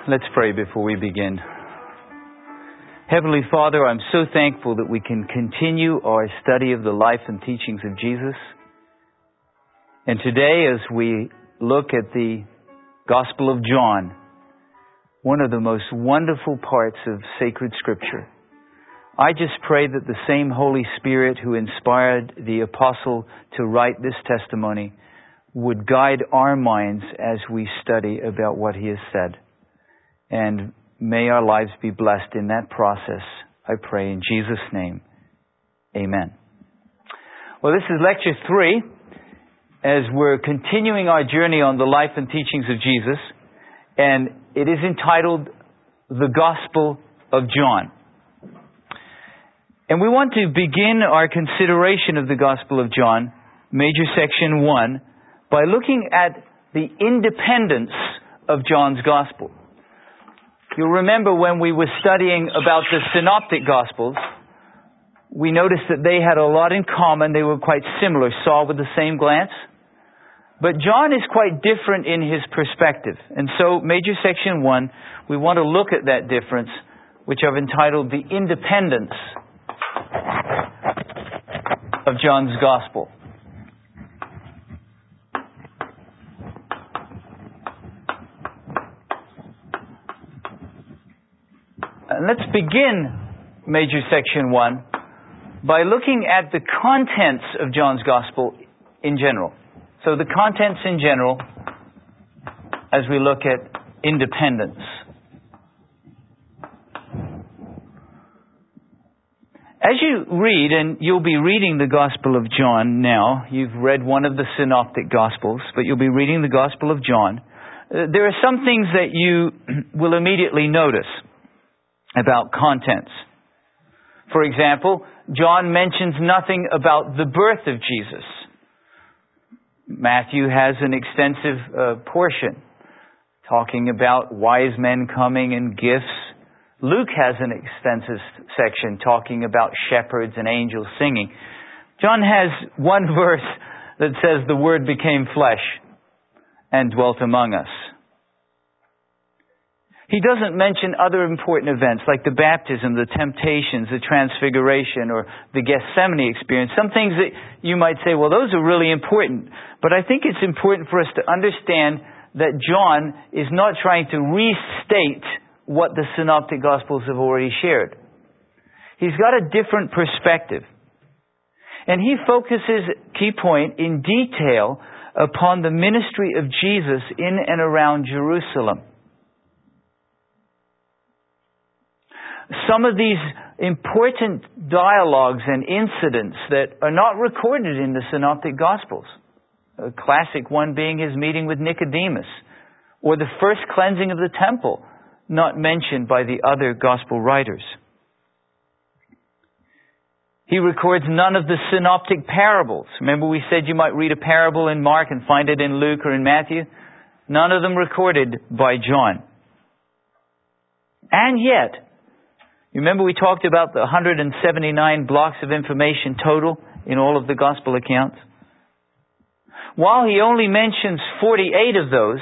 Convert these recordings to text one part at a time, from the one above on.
Let's pray before we begin. Heavenly Father, I'm so thankful that we can continue our study of the life and teachings of Jesus. And today, as we look at the Gospel of John, one of the most wonderful parts of sacred Scripture, I just pray that the same Holy Spirit who inspired the apostle to write this testimony would guide our minds as we study about what he has said. And may our lives be blessed in that process, I pray in Jesus' name. Amen. Well, this is lecture 3, as we're continuing our journey on the life and teachings of Jesus, and it is entitled The Gospel of John. And we want to begin our consideration of the Gospel of John, major section 1, by looking at the independence of John's Gospel. You'll remember when we were studying about the Synoptic Gospels, we noticed that they had a lot in common. They were quite similar, saw with the same glance. But John is quite different in his perspective. And so, major section 1, we want to look at that difference, which I've entitled The Independence of John's Gospel. And let's begin major section 1 by looking at the contents of John's Gospel in general. So the contents in general as we look at independence. As you read, and you'll be reading the Gospel of John now, you've read one of the Synoptic Gospels, but you'll be reading the Gospel of John. There are some things that you will immediately notice about contents. For example, John mentions nothing about the birth of Jesus. Matthew has an extensive portion talking about wise men coming and gifts. Luke has an extensive section talking about shepherds and angels singing. John has one verse that says the Word became flesh and dwelt among us. He doesn't mention other important events like the baptism, the temptations, the transfiguration, or the Gethsemane experience. Some things that you might say, well, those are really important. But I think it's important for us to understand that John is not trying to restate what the Synoptic Gospels have already shared. He's got a different perspective. And he focuses, key point, in detail upon the ministry of Jesus in and around Jerusalem. Some of these important dialogues and incidents that are not recorded in the Synoptic Gospels. A classic one being his meeting with Nicodemus, or the first cleansing of the temple, not mentioned by the other Gospel writers. He records none of the synoptic parables. Remember we said you might read a parable in Mark and find it in Luke or in Matthew? None of them recorded by John. And yet, you remember we talked about the 179 blocks of information total in all of the Gospel accounts? While he only mentions 48 of those,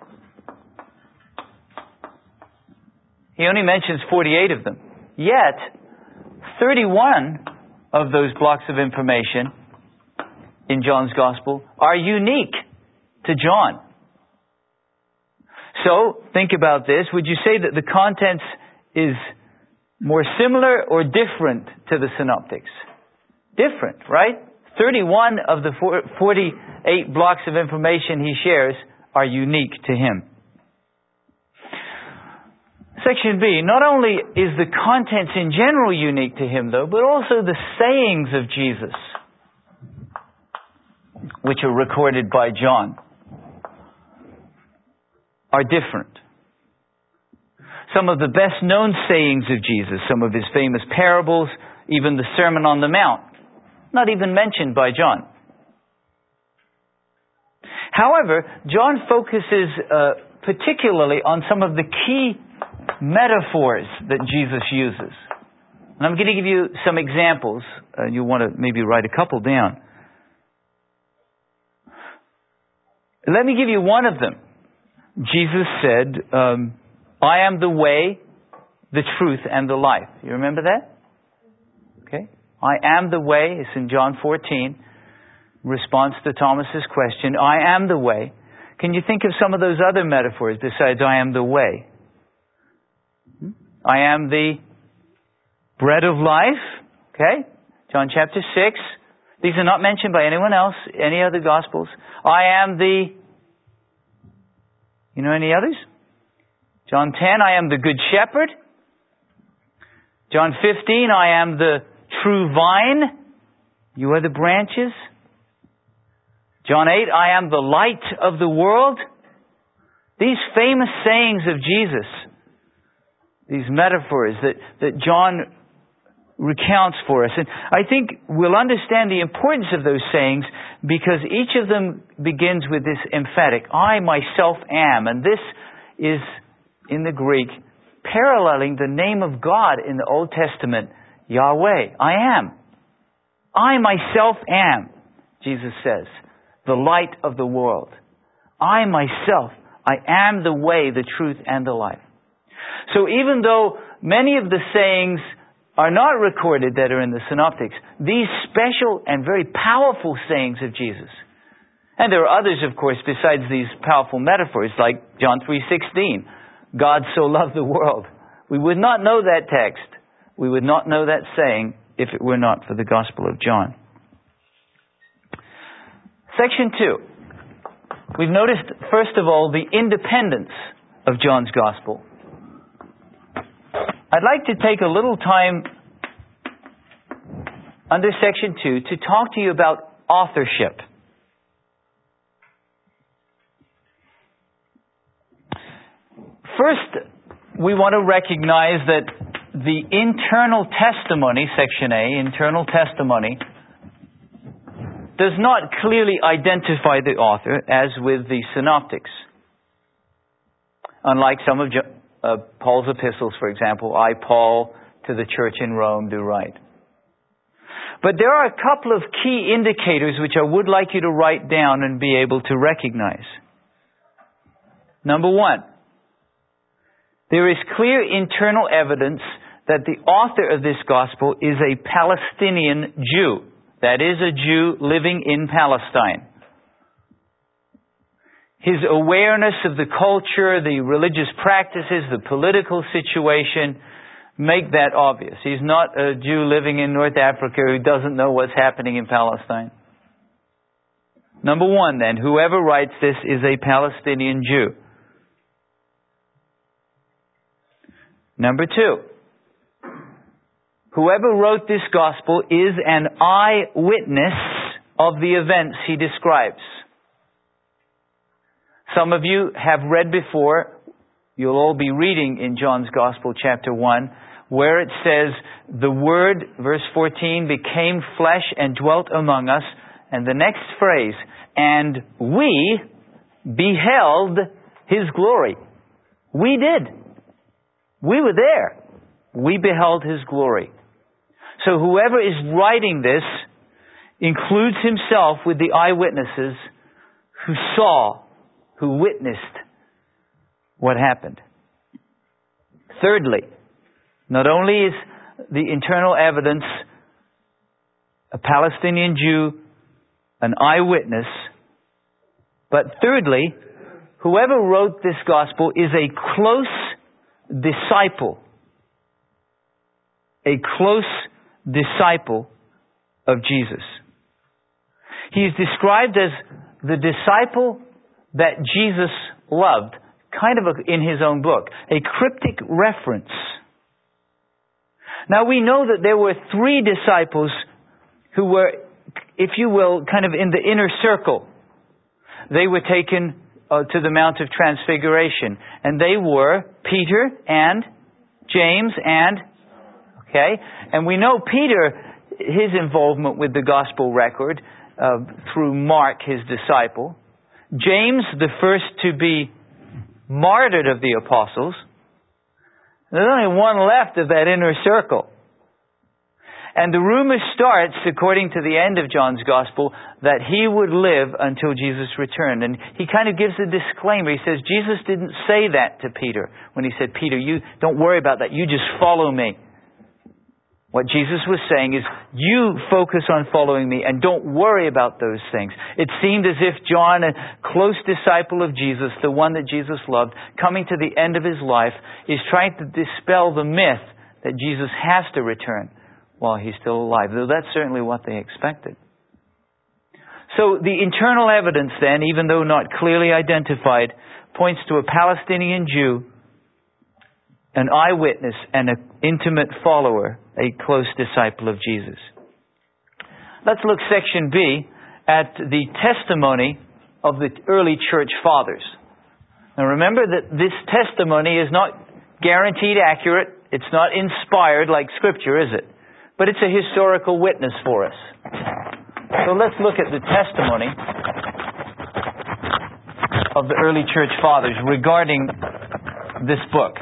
he only mentions 48 of them. Yet, 31 of those blocks of information in John's Gospel are unique to John. So, think about this. Would you say that the contents is more similar or different to the synoptics? Different, right? 31 of the 48 blocks of information he shares are unique to him. Section B, not only is the contents in general unique to him though, but also the sayings of Jesus, which are recorded by John, are different. Some of the best known sayings of Jesus, some of his famous parables, even the Sermon on the Mount, not even mentioned by John. However, John focuses particularly on some of the key metaphors that Jesus uses. And I'm going to give you some examples. You'll want to maybe write a couple down. Let me give you one of them. Jesus said, I am the way, the truth, and the life. You remember that? Okay. I am the way. It's in John 14. Response to Thomas's question. I am the way. Can you think of some of those other metaphors besides I am the way? I am the bread of life. Okay. John chapter 6. These are not mentioned by anyone else, any other Gospels. I am the... You know any others? John 10, I am the good shepherd. John 15, I am the true vine. You are the branches. John 8, I am the light of the world. These famous sayings of Jesus, these metaphors that John recounts for us. And I think we'll understand the importance of those sayings because each of them begins with this emphatic, I myself am. And this is, in the Greek, paralleling the name of God in the Old Testament, Yahweh. I am. I myself am, Jesus says, the light of the world. I myself, I am the way, the truth, and the life. So even though many of the sayings are not recorded that are in the Synoptics, these special and very powerful sayings of Jesus. And there are others, of course, besides these powerful metaphors, like John 3:16. God so loved the world. We would not know that text. We would not know that saying if it were not for the Gospel of John. Section 2. We've noticed, first of all, the independence of John's Gospel. I'd like to take a little time under Section 2 to talk to you about authorship. First, we want to recognize that the internal testimony, Section A, internal testimony, does not clearly identify the author, as with the Synoptics. Unlike some of Paul's epistles, for example, I, Paul, to the church in Rome, do write. But there are a couple of key indicators which I would like you to write down and be able to recognize. Number one, there is clear internal evidence that the author of this gospel is a Palestinian Jew. That is, a Jew living in Palestine. His awareness of the culture, the religious practices, the political situation make that obvious. He's not a Jew living in North Africa who doesn't know what's happening in Palestine. Number one, then, whoever writes this is a Palestinian Jew. Number two, whoever wrote this gospel is an eyewitness of the events he describes. Some of you have read before, you'll all be reading in John's Gospel, chapter 1, where it says, the Word, verse 14, became flesh and dwelt among us. And the next phrase, and we beheld His glory. We did. We were there. We beheld His glory. So whoever is writing this includes himself with the eyewitnesses who saw, who witnessed what happened. Thirdly, not only is the internal evidence a Palestinian Jew, an eyewitness, but thirdly, whoever wrote this gospel is a close disciple. A close disciple of Jesus. He is described as the disciple that Jesus loved, kind of in his own book, a cryptic reference. Now we know that there were 3 disciples who were, if you will, kind of in the inner circle. They were taken to the Mount of Transfiguration, and they were Peter and James and we know Peter, his involvement with the gospel record through Mark, his disciple. James, the first to be martyred of the apostles. There's only one left of that inner circle. And the rumor starts, according to the end of John's Gospel, that he would live until Jesus returned. And he kind of gives a disclaimer. He says, Jesus didn't say that to Peter when he said, Peter, you don't worry about that. You just follow me. What Jesus was saying is, you focus on following me and don't worry about those things. It seemed as if John, a close disciple of Jesus, the one that Jesus loved, coming to the end of his life, is trying to dispel the myth that Jesus has to return while he's still alive. Though that's certainly what they expected. So the internal evidence then, even though not clearly identified, points to a Palestinian Jew, an eyewitness, and an intimate follower, a close disciple of Jesus. Let's look, section B, at the testimony of the early church fathers. Now remember that this testimony is not guaranteed accurate. It's not inspired like Scripture, is it? But it's a historical witness for us. So let's look at the testimony of the early church fathers regarding this book.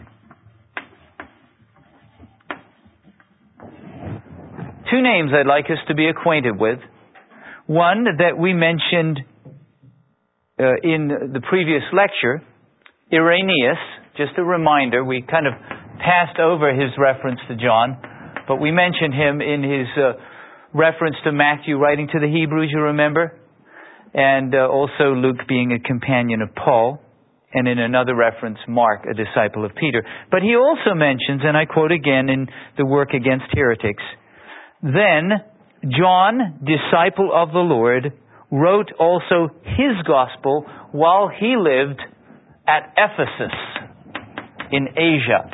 Two names I'd like us to be acquainted with. One that we mentioned in the previous lecture, Irenaeus. Just a reminder, we kind of passed over his reference to John, but we mentioned him in his reference to Matthew writing to the Hebrews, you remember? And also Luke being a companion of Paul. And in another reference, Mark, a disciple of Peter. But he also mentions, and I quote again in the work Against Heretics, then John, disciple of the Lord, wrote also his gospel while he lived at Ephesus in Asia.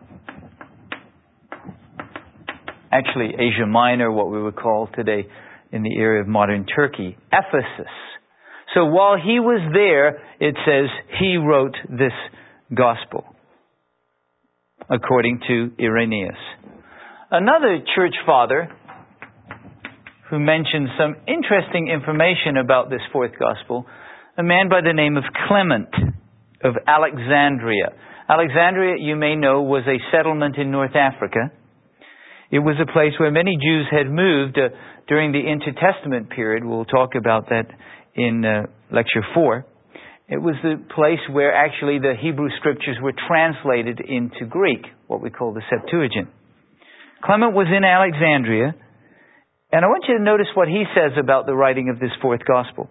Actually, Asia Minor, what we would call today in the area of modern Turkey. Ephesus. So while he was there, it says he wrote this gospel, according to Irenaeus. Another church father who mentions some interesting information about this fourth gospel, a man by the name of Clement of Alexandria. Alexandria, you may know, was a settlement in North Africa. It was a place where many Jews had moved during the Intertestament period. We'll talk about that in lecture 4. It was the place where actually the Hebrew scriptures were translated into Greek, what we call the Septuagint. Clement was in Alexandria, and I want you to notice what he says about the writing of this fourth gospel.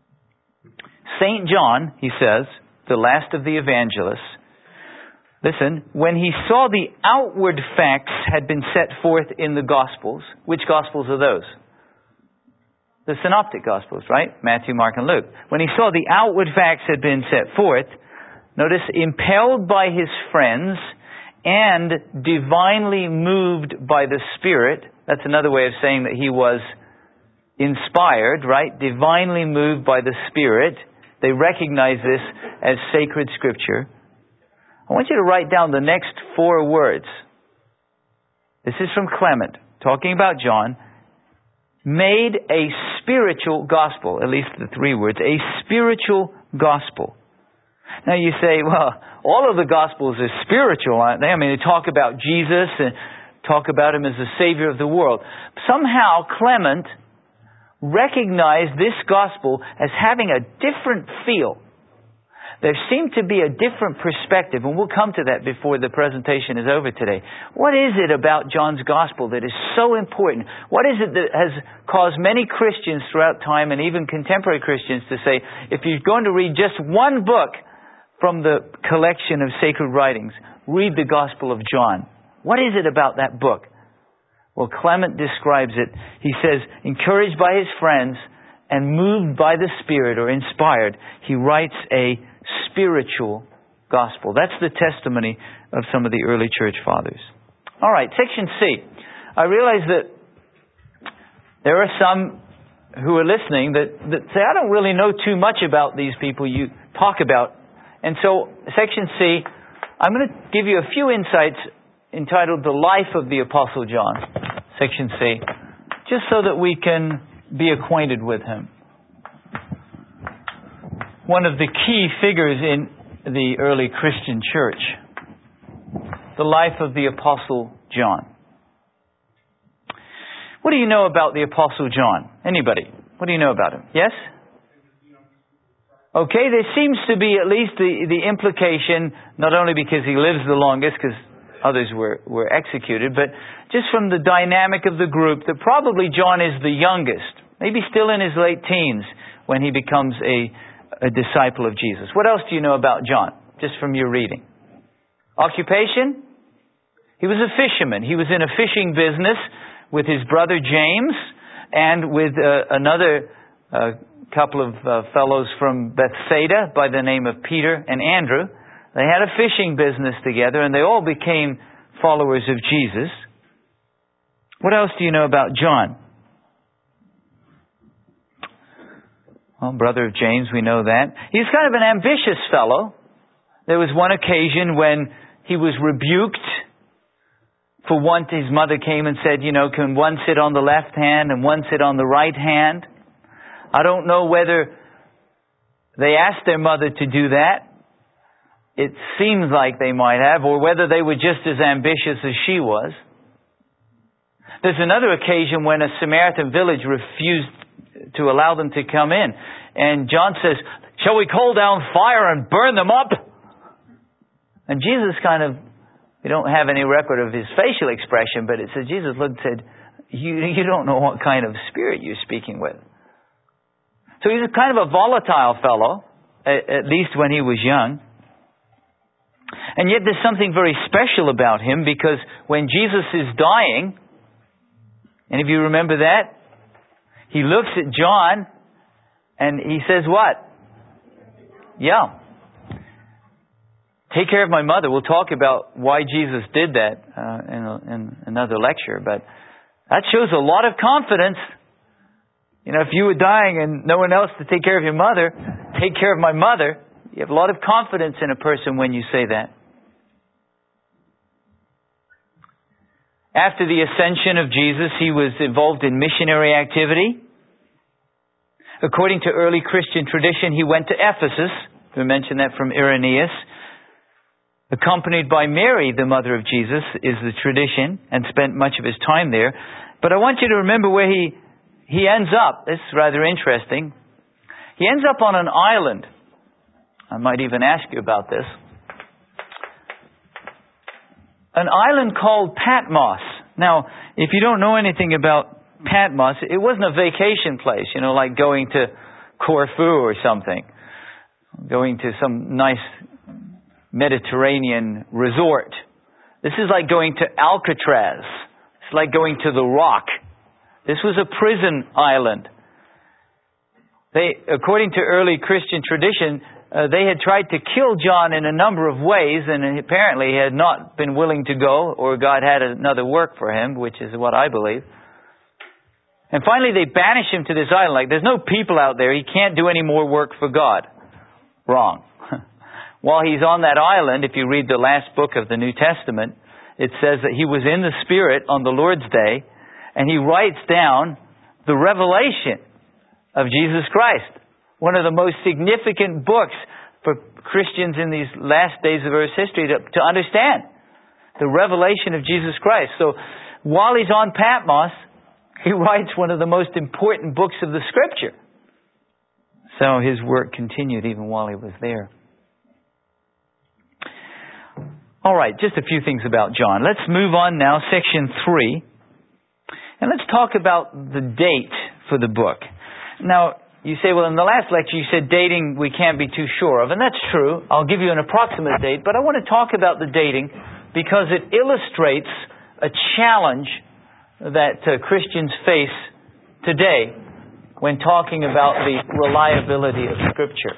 St. John, he says, the last of the evangelists, listen, when he saw the outward facts had been set forth in the Gospels, which Gospels are those? The Synoptic Gospels, right? Matthew, Mark, and Luke. When he saw the outward facts had been set forth, notice, impelled by his friends and divinely moved by the Spirit. That's another way of saying that he was inspired, right? Divinely moved by the Spirit. They recognize this as sacred Scripture. I want you to write down the next 4 words. This is from Clement, talking about John. Made a spiritual gospel, at least the 3 words, a spiritual gospel. Now you say, well, all of the Gospels are spiritual, aren't they? I mean, they talk about Jesus and talk about Him as the Savior of the world. Somehow Clement recognized this Gospel as having a different feel. There seemed to be a different perspective, and we'll come to that before the presentation is over today. What is it about John's Gospel that is so important? What is it that has caused many Christians throughout time, and even contemporary Christians, to say, if you're going to read just one book from the collection of sacred writings, read the Gospel of John? What is it about that book? Well, Clement describes it. He says, encouraged by his friends and moved by the Spirit, or inspired, he writes a spiritual gospel. That's the testimony of some of the early church fathers. All right, section C. I realize that there are some who are listening that say, I don't really know too much about these people you talk about. And so, section C, I'm going to give you a few insights entitled The Life of the Apostle John, section C, just so that we can be acquainted with him. One of the key figures in the early Christian church. The life of the Apostle John. What do you know about the Apostle John? Anybody? What do you know about him? Yes? Okay, there seems to be at least the implication, not only because he lives the longest, because others were executed, but just from the dynamic of the group, that probably John is the youngest, maybe still in his late teens when he becomes a disciple of Jesus. What else do you know about John, just from your reading? Occupation? He was a fisherman. He was in a fishing business with his brother James and with another couple of fellows from Bethsaida by the name of Peter and Andrew. They had a fishing business together and they all became followers of Jesus. What else do you know about John? Well, brother of James, we know that. He's kind of an ambitious fellow. There was one occasion when he was rebuked for one. His mother came and said, can one sit on the left hand and one sit on the right hand? I don't know whether they asked their mother to do that. It seems like they might have, or whether they were just as ambitious as she was. There's another occasion when a Samaritan village refused to allow them to come in. And John says, shall we call down fire and burn them up? And Jesus we don't have any record of his facial expression, but it says Jesus looked and said, you don't know what kind of spirit you're speaking with. So he's kind of a volatile fellow, at least when he was young. And yet there's something very special about him, because when Jesus is dying, and if you remember that, he looks at John and he says what? Yeah. Take care of my mother. We'll talk about why Jesus did that in another lecture, but that shows a lot of confidence. If you were dying and no one else to take care of your mother, take care of my mother. You have a lot of confidence in a person when you say that. After the ascension of Jesus, he was involved in missionary activity. According to early Christian tradition, he went to Ephesus. We mentioned that from Irenaeus. Accompanied by Mary, the mother of Jesus, is the tradition, and spent much of his time there. But I want you to remember where he ends up. This is rather interesting. He ends up on an island. I might even ask you about this. An island called Patmos. Now, if you don't know anything about Patmos, it wasn't a vacation place, like going to Corfu or something. Going to some nice Mediterranean resort. This is like going to Alcatraz. It's like going to the Rock. This was a prison island. According to early Christian tradition, they had tried to kill John in a number of ways, and apparently he had not been willing to go, or God had another work for him, which is what I believe. And finally they banished him to this island. Like, there's no people out there. He can't do any more work for God. Wrong. While he's on that island, if you read the last book of the New Testament, it says that he was in the Spirit on the Lord's Day, and he writes down the revelation of Jesus Christ. One of the most significant books for Christians in these last days of Earth's history to understand. The revelation of Jesus Christ. So while he's on Patmos, he writes one of the most important books of the Scripture. So his work continued even while he was there. All right, just a few things about John. Let's move on now, section 3. And let's talk about the date for the book. Now, you say, well, in the last lecture you said dating we can't be too sure of. And that's true. I'll give you an approximate date. But I want to talk about the dating because it illustrates a challenge that Christians face today when talking about the reliability of Scripture.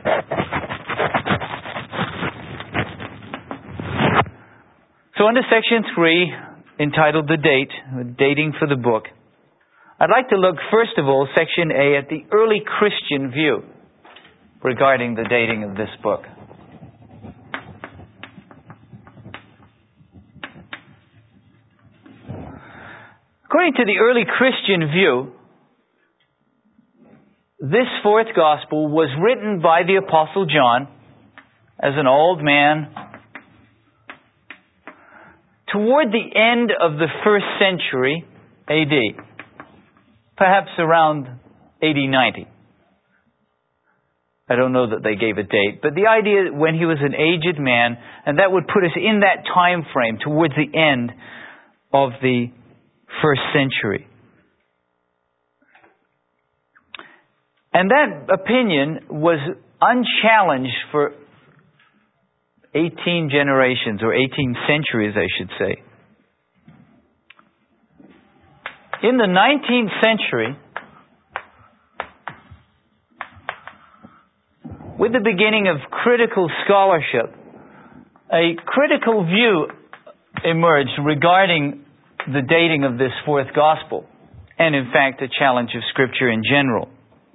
So under section 3, entitled The Date, dating for the book, I'd like to look, first of all, section A, at the early Christian view regarding the dating of this book. According to the early Christian view, this fourth gospel was written by the Apostle John as an old man toward the end of the first century A.D. perhaps around 80, 90. I don't know that they gave a date, but the idea when he was an aged man, and that would put us in that time frame towards the end of the first century. And that opinion was unchallenged for 18 generations, or 18 centuries, I should say. In the 19th century, with the beginning of critical scholarship, a critical view emerged regarding the dating of this fourth gospel, and in fact, a challenge of Scripture in general.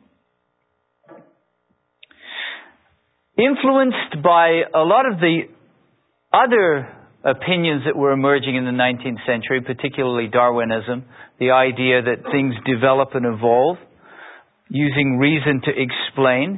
Influenced by a lot of the other opinions that were emerging in the 19th century, particularly Darwinism, the idea that things develop and evolve, using reason to explain,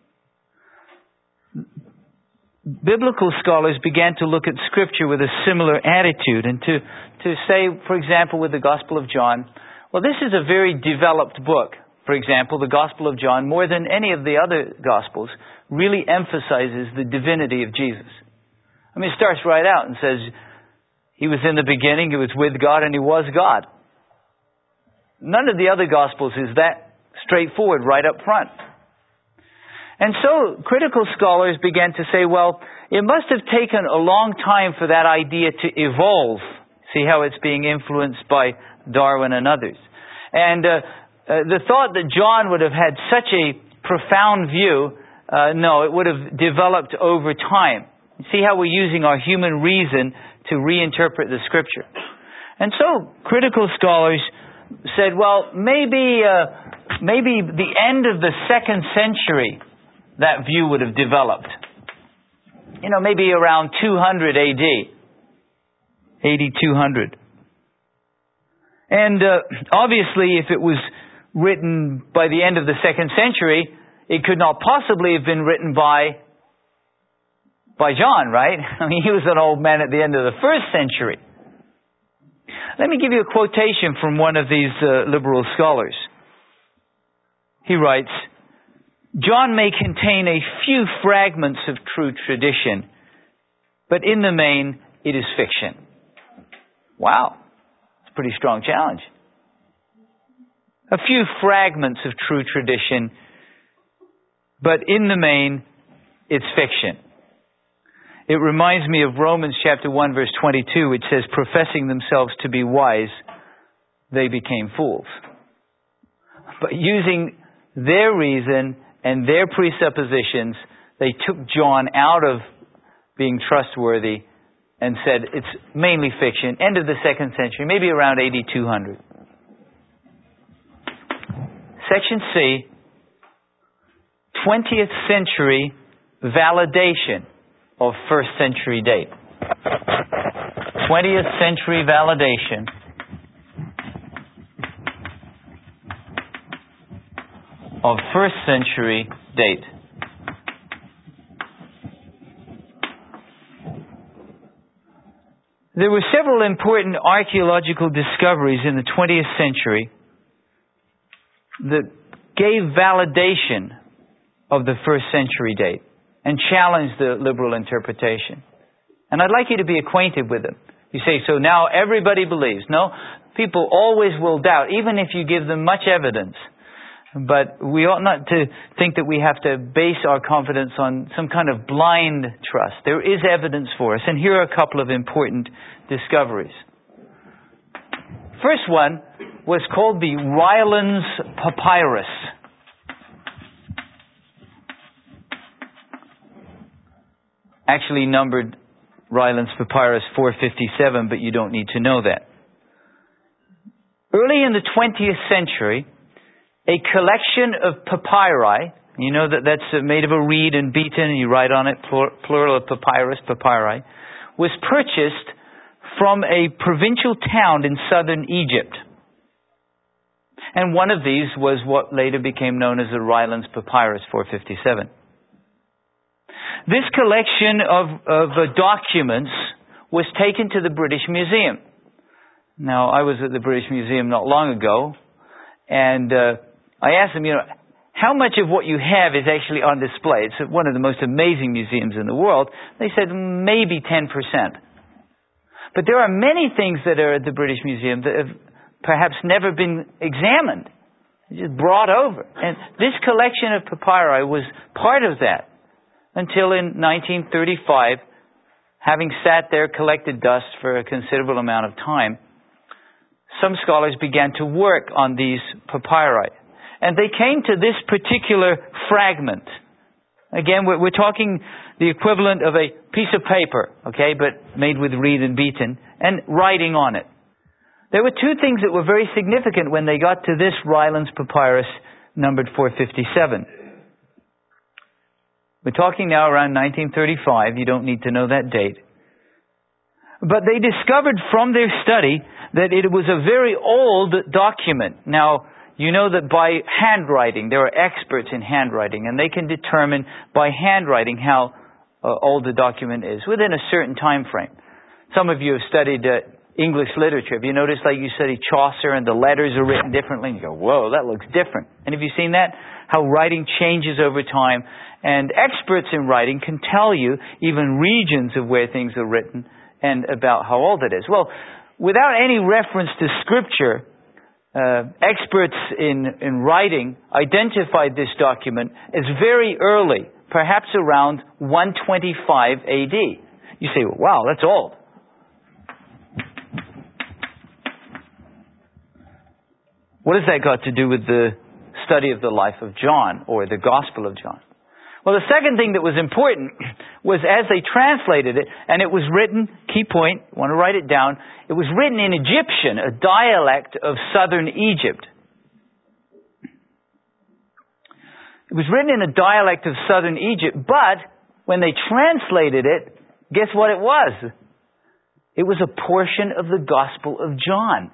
biblical scholars began to look at Scripture with a similar attitude and to say, for example, with the Gospel of John, well, this is a very developed book. For example, the Gospel of John, more than any of the other Gospels, really emphasizes the divinity of Jesus. I mean, it starts right out and says, He was in the beginning, He was with God, and He was God. None of the other Gospels is that straightforward right up front. And so critical scholars began to say, well, it must have taken a long time for that idea to evolve. See how it's being influenced by Darwin and others. And the thought that John would have had such a profound view, no, it would have developed over time. See how we're using our human reason to reinterpret the Scripture. And so critical scholars said, well, maybe the end of the 2nd century, that view would have developed. Maybe around 200 AD. 200. And obviously, if it was written by the end of the 2nd century, it could not possibly have been written by John, right? I mean, he was an old man at the end of the 1st century. Let me give you a quotation from one of these liberal scholars. He writes, John may contain a few fragments of true tradition, but in the main, it is fiction. Wow. It's a pretty strong challenge. A few fragments of true tradition, but in the main, it's fiction. It reminds me of Romans chapter 1, verse 22, which says, professing themselves to be wise, they became fools. But using their reason and their presuppositions, they took John out of being trustworthy and said it's mainly fiction. End of the 2nd century, maybe around 200. Section C, 20th century validation of 1st century date. 20th century validation of 1st century date. There were several important archaeological discoveries in the 20th century that gave validation of the 1st century date and challenged the liberal interpretation. And I'd like you to be acquainted with them. You say, so now everybody believes. No, people always will doubt, even if you give them much evidence. But we ought not to think that we have to base our confidence on some kind of blind trust. There is evidence for us. And here are a couple of important discoveries. First one was called the Rylands Papyrus. Actually numbered Rylands Papyrus 457, but you don't need to know that. Early in the 20th century, a collection of papyri, you know that that's made of a reed and beaten, and you write on it, plural of papyrus, papyri, was purchased from a provincial town in southern Egypt. And one of these was what later became known as the Rylands Papyrus 457. This collection of documents was taken to the British Museum. Now, I was at the British Museum not long ago, And I asked them, how much of what you have is actually on display? It's one of the most amazing museums in the world. They said maybe 10%. But there are many things that are at the British Museum that have perhaps never been examined, just brought over. And this collection of papyri was part of that until in 1935, having sat there, collected dust for a considerable amount of time, some scholars began to work on these papyri. And they came to this particular fragment. Again, we're talking the equivalent of a piece of paper, okay, but made with reed and beaten, and writing on it. There were two things that were very significant when they got to this Rylands papyrus numbered 457. We're talking now around 1935. You don't need to know that date. But they discovered from their study that it was a very old document. Now, you know that by handwriting, there are experts in handwriting, and they can determine by handwriting how old the document is within a certain time frame. Some of you have studied English literature. Have you noticed, like you study Chaucer and the letters are written differently? And you go, whoa, that looks different. And have you seen that? How writing changes over time. And experts in writing can tell you even regions of where things are written and about how old it is. Well, without any reference to Scripture, experts in writing identified this document as very early, perhaps around 125 AD. You say, wow, that's old. What has that got to do with the study of the life of John or the Gospel of John? Well, the second thing that was important was as they translated it, and it was written, key point, want to write it down, it was written in Egyptian, a dialect of southern Egypt. It was written in a dialect of southern Egypt, but when they translated it, guess what it was? It was a portion of the Gospel of John,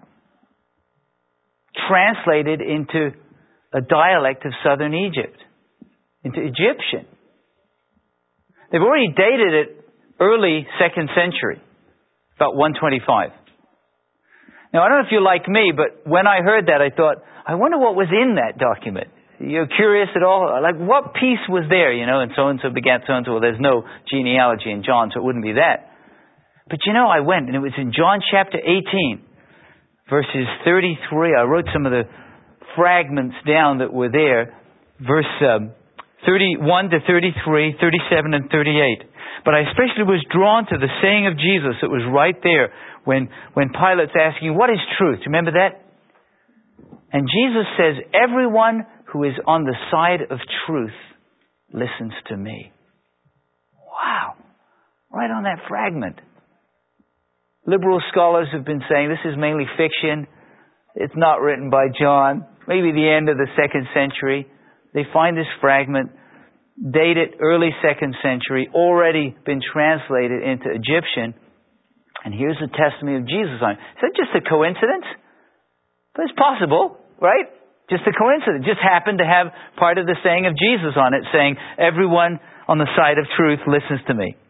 translated into a dialect of southern Egypt, into Egyptian. They've already dated it early 2nd century, about 125. Now, I don't know if you're like me, but when I heard that, I thought, I wonder what was in that document. You're curious at all? Like, what piece was there, and so-and-so begat so-and-so. Well, there's no genealogy in John, so it wouldn't be that. But I went, and it was in John chapter 18, verses 33. I wrote some of the fragments down that were there. Verse 31 to 33, 37 and 38. But I especially was drawn to the saying of Jesus that was right there when Pilate's asking, what is truth? Remember that? And Jesus says, everyone who is on the side of truth listens to me. Wow. Right on that fragment. Liberal scholars have been saying this is mainly fiction. It's not written by John. Maybe the end of the 2nd century. They find this fragment, dated early 2nd century, already been translated into Egyptian. And here's the testimony of Jesus on it. Is that just a coincidence? But it's possible, right? Just a coincidence. Just happened to have part of the saying of Jesus on it, saying, everyone on the side of truth listens to me.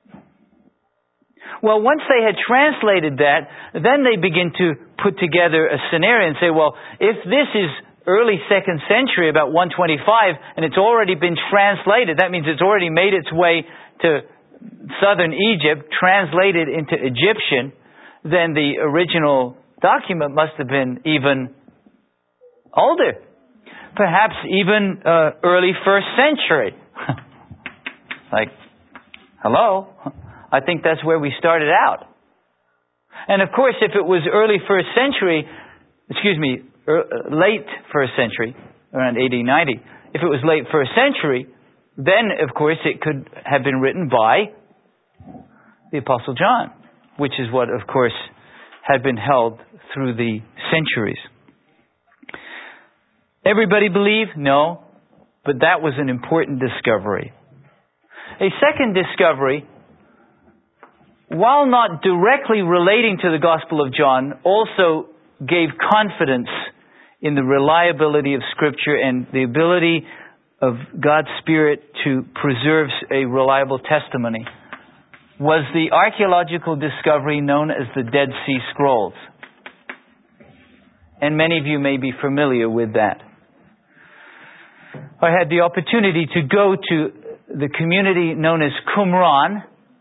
Well, once they had translated that, then they begin to put together a scenario and say, well, if this is early 2nd century, about 125, and it's already been translated, that means it's already made its way to southern Egypt, translated into Egyptian, then the original document must have been even older. Perhaps even early 1st century. Like, hello? I think that's where we started out. And of course, if it was early 1st century, late 1st century, around AD 90, if it was late 1st century, then of course it could have been written by the Apostle John, which is what of course had been held through the centuries. Everybody believe? No. But that was an important discovery. A second discovery, while not directly relating to the Gospel of John, also gave confidence in the reliability of Scripture and the ability of God's Spirit to preserve a reliable testimony, was the archaeological discovery known as the Dead Sea Scrolls. And many of you may be familiar with that. I had the opportunity to go to the community known as Qumran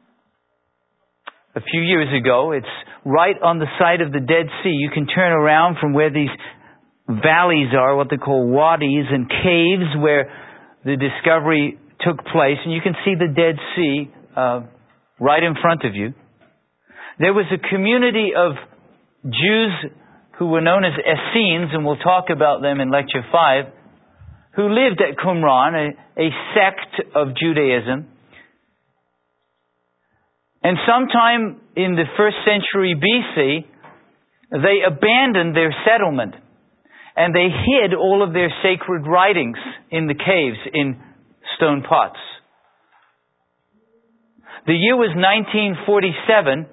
a few years ago. It's right on the side of the Dead Sea. You can turn around from where these valleys are, what they call wadis, and caves where the discovery took place, and you can see the Dead Sea right in front of you. There was a community of Jews who were known as Essenes, and we'll talk about them in Lecture 5, who lived at Qumran, a sect of Judaism. And sometime in the 1st century BC, they abandoned their settlement and they hid all of their sacred writings in the caves in stone pots. The year was 1947.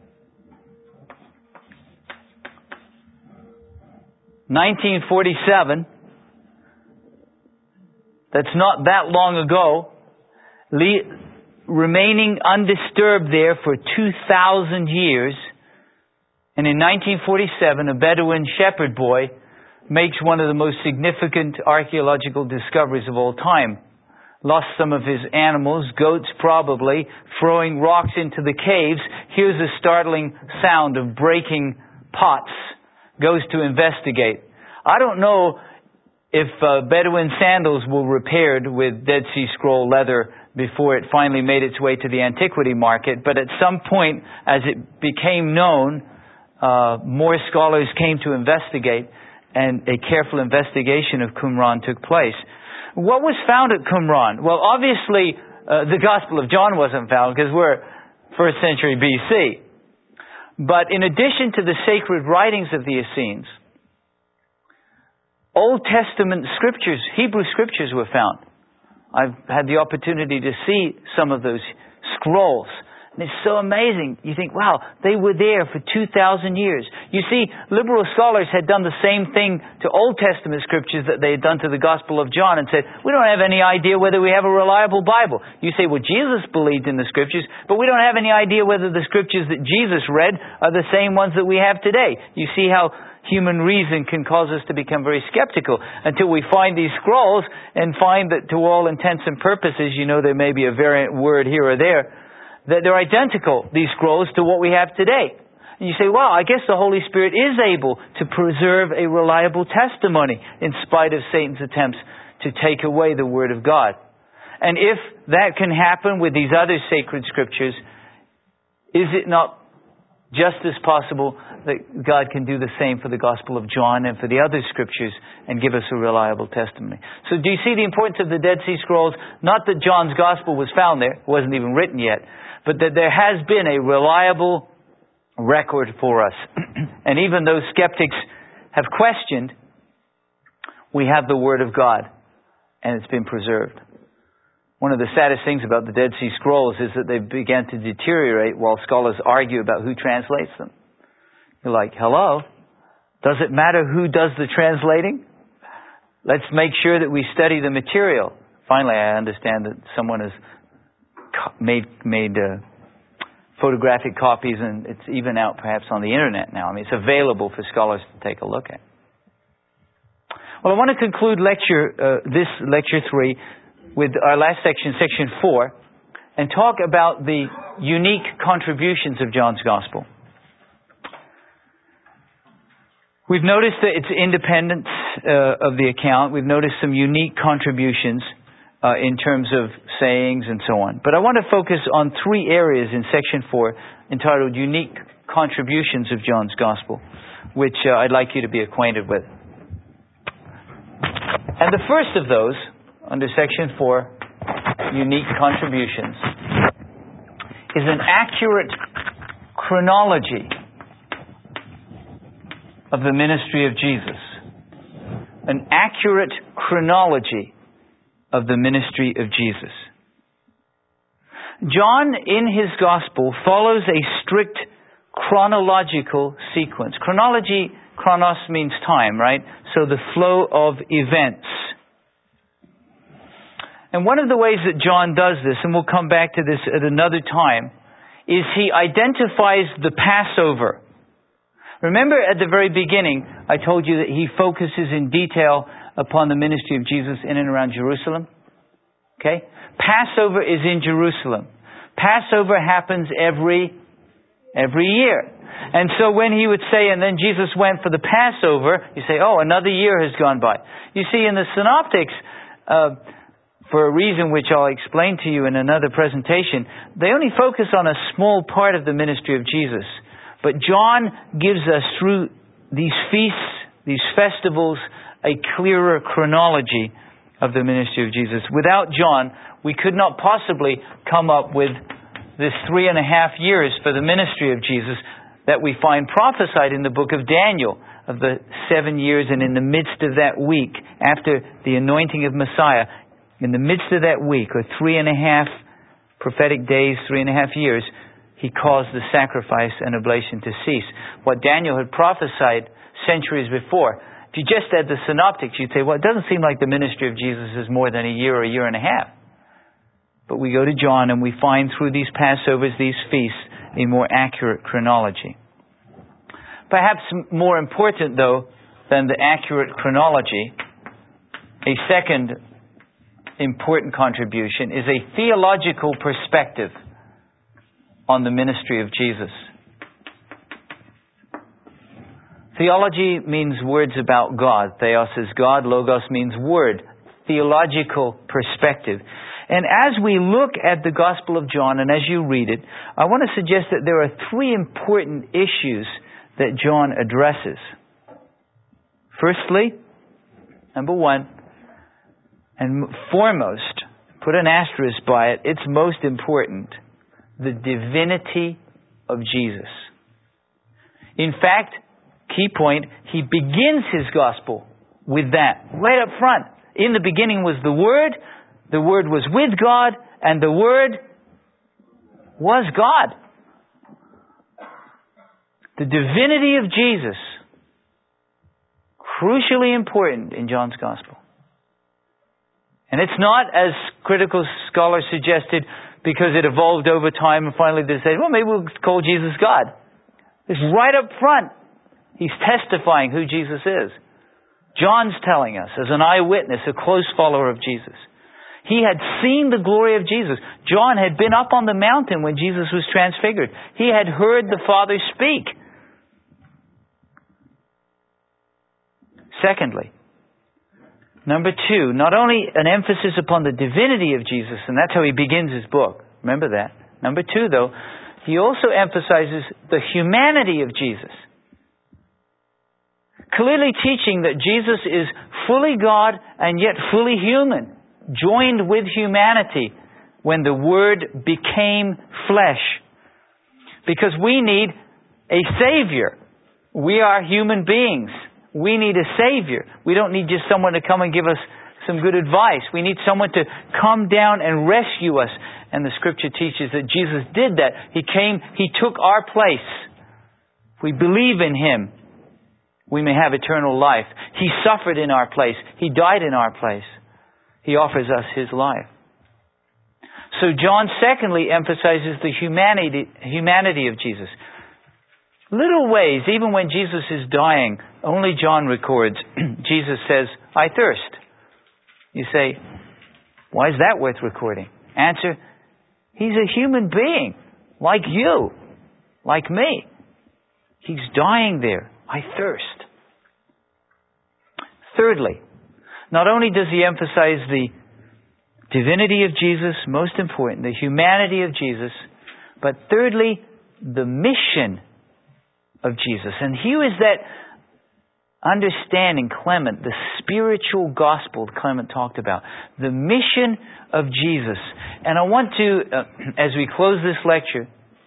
1947. That's not that long ago. Remaining undisturbed there for 2,000 years. And in 1947, a Bedouin shepherd boy makes one of the most significant archaeological discoveries of all time. Lost some of his animals, goats probably, throwing rocks into the caves. Hears a startling sound of breaking pots. Goes to investigate. I don't know if Bedouin sandals were repaired with Dead Sea Scroll leather before it finally made its way to the antiquity market, but at some point, as it became known, more scholars came to investigate, and a careful investigation of Qumran took place. What was found at Qumran? Well, obviously, the Gospel of John wasn't found because we're 1st century BC. But in addition to the sacred writings of the Essenes, Old Testament scriptures, Hebrew scriptures were found. I've had the opportunity to see some of those scrolls. And it's so amazing. You think, wow, they were there for 2,000 years. You see, liberal scholars had done the same thing to Old Testament scriptures that they had done to the Gospel of John and said, we don't have any idea whether we have a reliable Bible. You say, well, Jesus believed in the scriptures, but we don't have any idea whether the scriptures that Jesus read are the same ones that we have today. You see how human reason can cause us to become very skeptical until we find these scrolls and find that to all intents and purposes, you know, there may be a variant word here or there, that they're identical, these scrolls, to what we have today. And you say, well, I guess the Holy Spirit is able to preserve a reliable testimony in spite of Satan's attempts to take away the Word of God. And if that can happen with these other sacred scriptures, is it not just as possible that God can do the same for the Gospel of John and for the other scriptures and give us a reliable testimony? So do you see the importance of the Dead Sea Scrolls? Not that John's Gospel was found there, it wasn't even written yet, but that there has been a reliable record for us. And even though skeptics have questioned, we have the Word of God, and it's been preserved. One of the saddest things about the Dead Sea Scrolls is that they began to deteriorate while scholars argue about who translates them. You're like, hello? Does it matter who does the translating? Let's make sure that we study the material. Finally, I understand that someone has made photographic copies, and it's even out perhaps on the internet now. I mean, it's available for scholars to take a look at. Well, I want to conclude this lecture 3 with our last section, section 4, and talk about the unique contributions of John's Gospel. We've noticed that its independence of the account. We've noticed some unique contributions in terms of sayings and so on. But I want to focus on 3 areas in section 4 entitled Unique Contributions of John's Gospel, which I'd like you to be acquainted with. And the first of those, under section 4, Unique Contributions, is an accurate chronology of the ministry of Jesus. An accurate chronology of the ministry of Jesus. John, in his Gospel, follows a strict chronological sequence. Chronology, chronos means time, right? So the flow of events. And one of the ways that John does this, and we'll come back to this at another time, is he identifies the Passover Remember at the very beginning, I told you that he focuses in detail upon the ministry of Jesus in and around Jerusalem. Okay? Passover is in Jerusalem. Passover happens every year. And so when he would say, and then Jesus went for the Passover, you say, oh, another year has gone by. You see, in the Synoptics, for a reason which I'll explain to you in another presentation, they only focus on a small part of the ministry of Jesus. But John gives us, through these feasts, these festivals, a clearer chronology of the ministry of Jesus. Without John, we could not possibly come up with this 3.5 years for the ministry of Jesus that we find prophesied in the book of Daniel, of the 7 years, and in the midst of that week, after the anointing of Messiah, in the midst of that week, or 3.5 prophetic days, 3.5 years, he caused the sacrifice and oblation to cease. What Daniel had prophesied centuries before. If you just had the Synoptics, you'd say, well, it doesn't seem like the ministry of Jesus is more than a year or a year and a half. But we go to John and we find through these Passovers, these feasts, a more accurate chronology. Perhaps more important, though, than the accurate chronology, a second important contribution is a theological perspective on the ministry of Jesus. Theology means words about God. Theos is God. Logos means word. Theological perspective. And as we look at the Gospel of John, and as you read it, I want to suggest that there are 3 important issues that John addresses. Firstly, number 1, and foremost, put an asterisk by it, it's most important, the divinity of Jesus. In fact, key point, he begins his Gospel with that, right up front. In the beginning was the Word was with God, and the Word was God. The divinity of Jesus, crucially important in John's Gospel. And it's not, as critical scholars suggested, because it evolved over time and finally they said, well, maybe we'll call Jesus God. It's right up front. He's testifying who Jesus is. John's telling us, as an eyewitness, a close follower of Jesus. He had seen the glory of Jesus. John had been up on the mountain when Jesus was transfigured. He had heard the Father speak. Secondly, number 2, not only an emphasis upon the divinity of Jesus, and that's how he begins his book. Remember that. Number 2, though, he also emphasizes the humanity of Jesus. Clearly teaching that Jesus is fully God and yet fully human, joined with humanity when the Word became flesh. Because we need a Savior. We are human beings. We need a Savior. We don't need just someone to come and give us some good advice. We need someone to come down and rescue us. And the Scripture teaches that Jesus did that. He came, He took our place. If we believe in Him, we may have eternal life. He suffered in our place. He died in our place. He offers us His life. So John secondly emphasizes the humanity of Jesus. Little ways, even when Jesus is dying, only John records, Jesus says, I thirst. You say, why is that worth recording? Answer, He's a human being, like you, like me. He's dying there. I thirst. Thirdly, not only does he emphasize the divinity of Jesus, most important, the humanity of Jesus, but thirdly, the mission of Jesus. And here is that understanding, Clement, the spiritual gospel Clement talked about. The mission of Jesus. And I want to, as we close this lecture,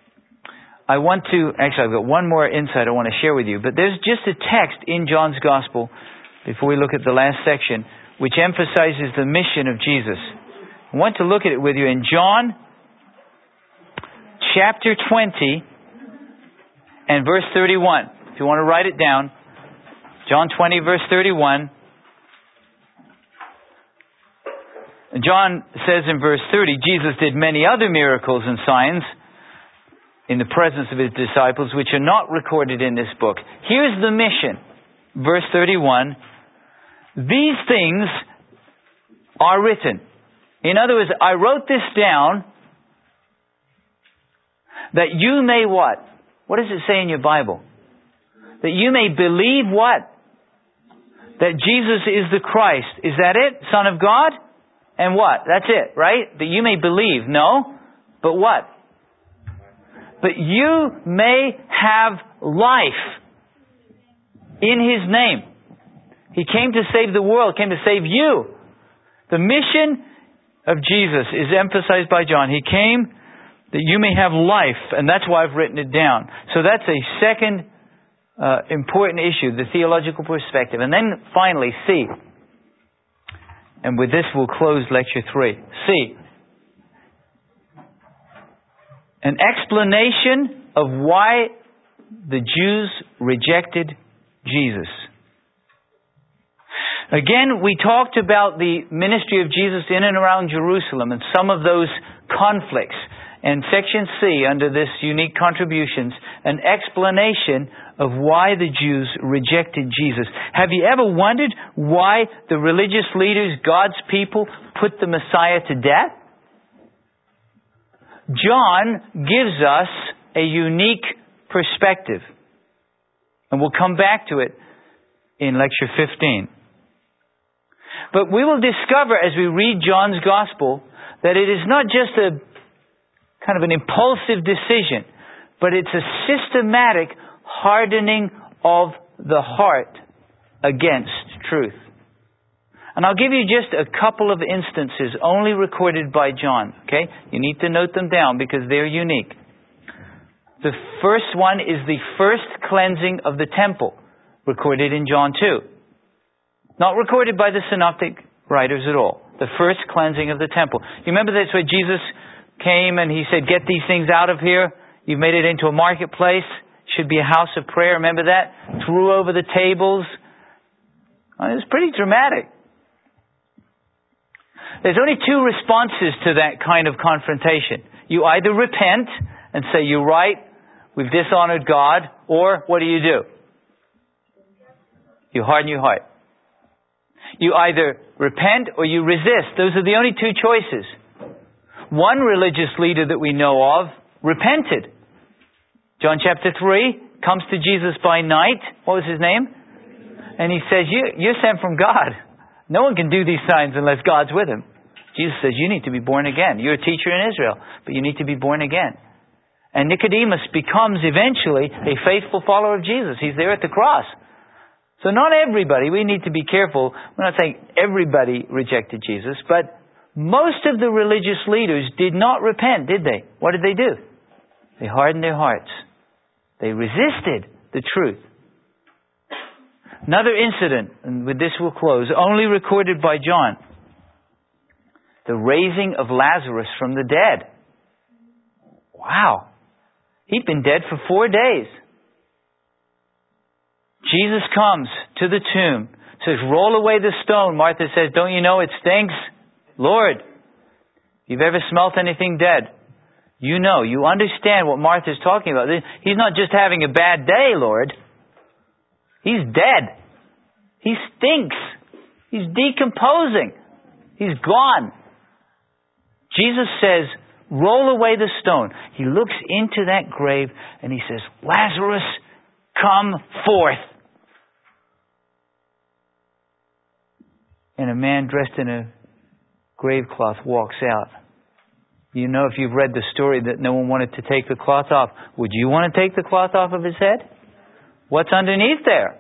I've got one more insight I want to share with you. But there's just a text in John's Gospel, before we look at the last section, which emphasizes the mission of Jesus. I want to look at it with you in John chapter 20 and verse 31. If you want to write it down, John 20 verse 31. John says in verse 30, Jesus did many other miracles and signs in the presence of His disciples, which are not recorded in this book. Here's the mission. Verse 31. These things are written. In other words, I wrote this down that you may what? What does it say in your Bible? That you may believe what? That Jesus is the Christ. Is that it? Son of God? And what? That's it, right? That you may believe. No? But what? But you may have life in His name. He came to save the world, came to save you. The mission of Jesus is emphasized by John. He came that you may have life, and that's why I've written it down. So that's a second important issue, the theological perspective. And then finally, C. And with this we'll close lecture 3. C. An explanation of why the Jews rejected Jesus. Again, we talked about the ministry of Jesus in and around Jerusalem and some of those conflicts. And section C, under this unique contributions, an explanation of why the Jews rejected Jesus. Have you ever wondered why the religious leaders, God's people, put the Messiah to death? John gives us a unique perspective. And we'll come back to it in lecture 15. But we will discover as we read John's Gospel that it is not just a kind of an impulsive decision, but it's a systematic hardening of the heart against truth. And I'll give you just a couple of instances only recorded by John. Okay? You need to note them down because they're unique. The first one is the first cleansing of the temple, recorded in John 2. Not recorded by the synoptic writers at all. The first cleansing of the temple. You remember that's where Jesus came and He said, get these things out of here. You've made it into a marketplace. Should be a house of prayer. Remember that? Threw over the tables. It was pretty dramatic. There's only two responses to that kind of confrontation. You either repent and say, you're right, we've dishonored God, or what do? You harden your heart. You either repent or you resist. Those are the only two choices. One religious leader that we know of repented. John chapter 3 comes to Jesus by night. What was his name? And he says, you're sent from God. No one can do these signs unless God's with him. Jesus says, you need to be born again. You're a teacher in Israel, but you need to be born again. And Nicodemus becomes eventually a faithful follower of Jesus. He's there at the cross. So not everybody, we need to be careful. We're not saying everybody rejected Jesus, but most of the religious leaders did not repent, did they? What did they do? They hardened their hearts. They resisted the truth. Another incident, and with this we'll close, only recorded by John. The raising of Lazarus from the dead. Wow. He'd been dead for 4 days. Jesus comes to the tomb, says, roll away the stone. Martha says, don't you know it stinks? Lord, if you've ever smelt anything dead, you know, you understand what Martha's talking about. He's not just having a bad day, Lord. He's dead. He stinks. He's decomposing. He's gone. Jesus says, roll away the stone. He looks into that grave and he says, Lazarus, come forth. And a man dressed in a grave cloth walks out. You know, if you've read the story, that no one wanted to take the cloth off. Would you want to take the cloth off of his head? What's underneath there?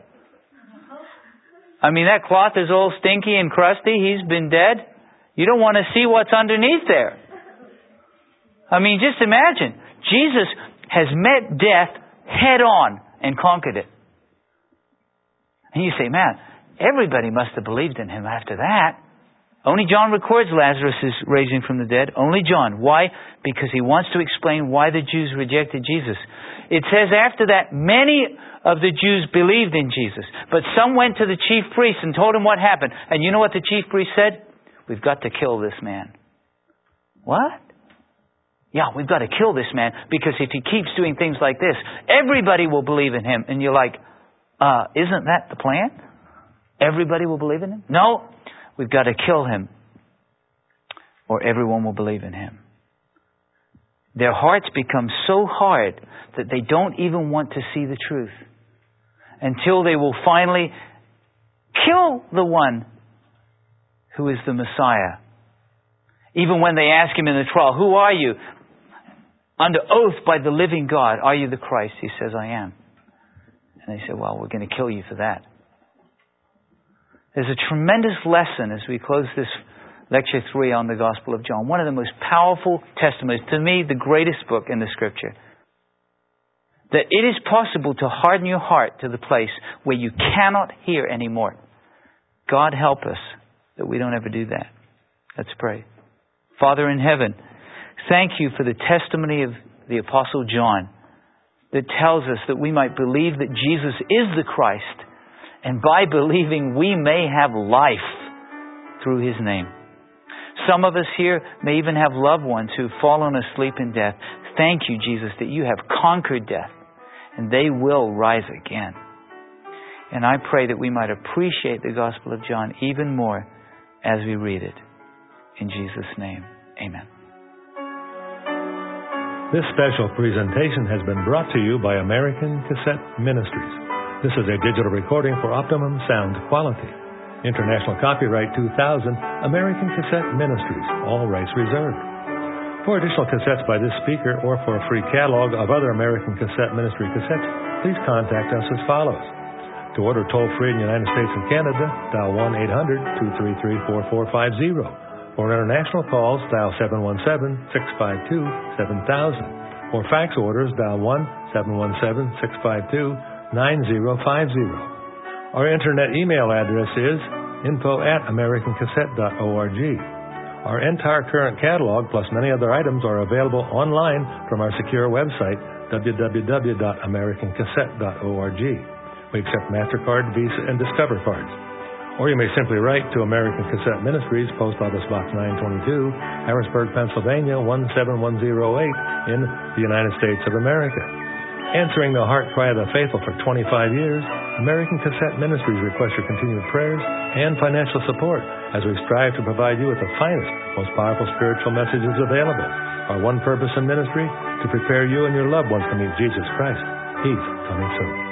I mean, that cloth is all stinky and crusty. He's been dead. You don't want to see what's underneath there. I mean, just imagine. Jesus has met death head on and conquered it. And you say, man, everybody must have believed in him after that. Only John records Lazarus' raising from the dead. Only John. Why? Because he wants to explain why the Jews rejected Jesus. It says after that, many of the Jews believed in Jesus. But some went to the chief priests and told him what happened. And you know what the chief priest said? We've got to kill this man. What? yeah, we've got to kill this man because if he keeps doing things like this, everybody will believe in him. And you're like, isn't that the plan? Everybody will believe in him? No, we've got to kill him or everyone will believe in him. Their hearts become so hard that they don't even want to see the truth until they will finally kill the one who is the Messiah. Even when they ask him in the trial, who are you? Under oath by the living God, are you the Christ? He says, I am. And they say, well, we're going to kill you for that. There's a tremendous lesson as we close this Lecture 3 on the Gospel of John. One of the most powerful testimonies, to me, the greatest book in the Scripture. That it is possible to harden your heart to the place where you cannot hear anymore. God help us that we don't ever do that. Let's pray. Father in heaven, thank you for the testimony of the Apostle John that tells us that we might believe that Jesus is the Christ, and by believing we may have life through His name. Some of us here may even have loved ones who've fallen asleep in death. Thank you, Jesus, that you have conquered death, and they will rise again. And I pray that we might appreciate the Gospel of John even more as we read it. In Jesus' name, amen. This special presentation has been brought to you by American Cassette Ministries. This is a digital recording for optimum sound quality. International copyright 2000, American Cassette Ministries, all rights reserved. For additional cassettes by this speaker or for a free catalog of other American Cassette Ministry cassettes, please contact us as follows. To order toll-free in the United States and Canada, dial 1-800-233-4450. For international calls, dial 717-652-7000. For fax orders, dial 1-717-652-9050. Our internet email address is info@americancassette.org. Our entire current catalog, plus many other items, are available online from our secure website, www.americancassette.org. We accept MasterCard, Visa, and Discover cards. Or you may simply write to American Cassette Ministries, Post Office Box 922, Harrisburg, Pennsylvania, 17108 in the United States of America. Answering the heart cry of the faithful for 25 years, American Cassette Ministries requests your continued prayers and financial support as we strive to provide you with the finest, most powerful spiritual messages available. Our one purpose in ministry, to prepare you and your loved ones to meet Jesus Christ. He's coming soon.